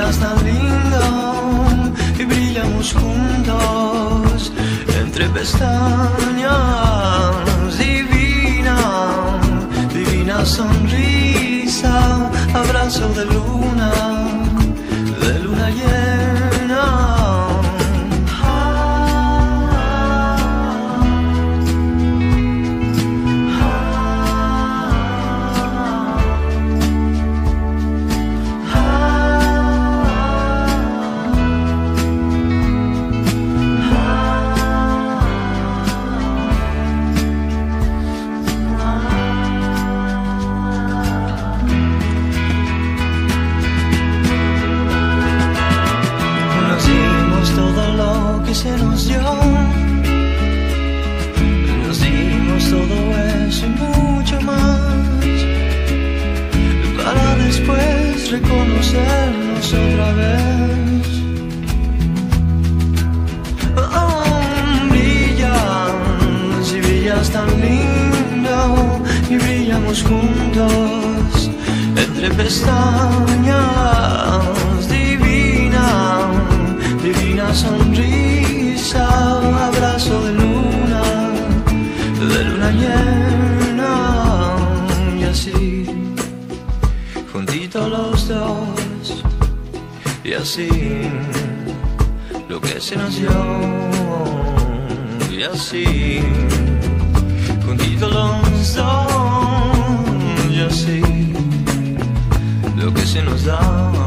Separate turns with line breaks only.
vivías tan lindo y brillamos juntos entre pestañas. Divina, divina sonrisa, abrazo de luna llena. Se nos dio, nos dimos todo eso y mucho más, para después reconocernos otra vez. Oh, brillas y brillas tan lindo y brillamos juntos entre pestañas. Divina, divina sonrisa, abrazo de luna llena. Y así, juntitos los dos, y así, lo que se nos dio. Y así, juntitos los dos, y así, lo que se nos da.